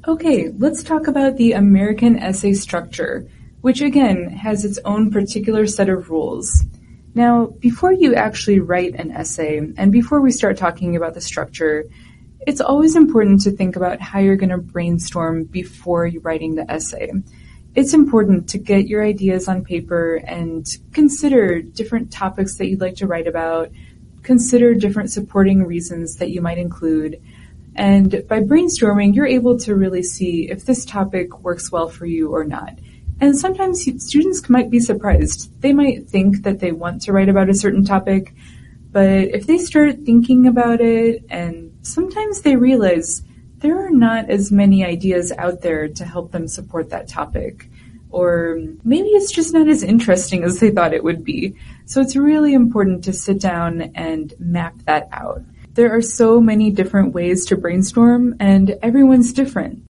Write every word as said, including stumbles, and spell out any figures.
Okay, let's talk about the American essay structure, which again has its own particular set of rules. Now, before you actually write an essay, and before we start talking about the structure, it's always important to think about how you're going to brainstorm before you're writing the essay. It's important to get your ideas on paper and consider different topics that you'd like to write about, consider different supporting reasons that you might include, and by brainstorming, you're able to really see if this topic works well for you or not. And sometimes students might be surprised. They might think that they want to write about a certain topic, but if they start thinking about it, and sometimes they realize there are not as many ideas out there to help them support that topic. Or maybe it's just not as interesting as they thought it would be. So it's really important to sit down and map that out. There are so many different ways to brainstorm, and everyone's different.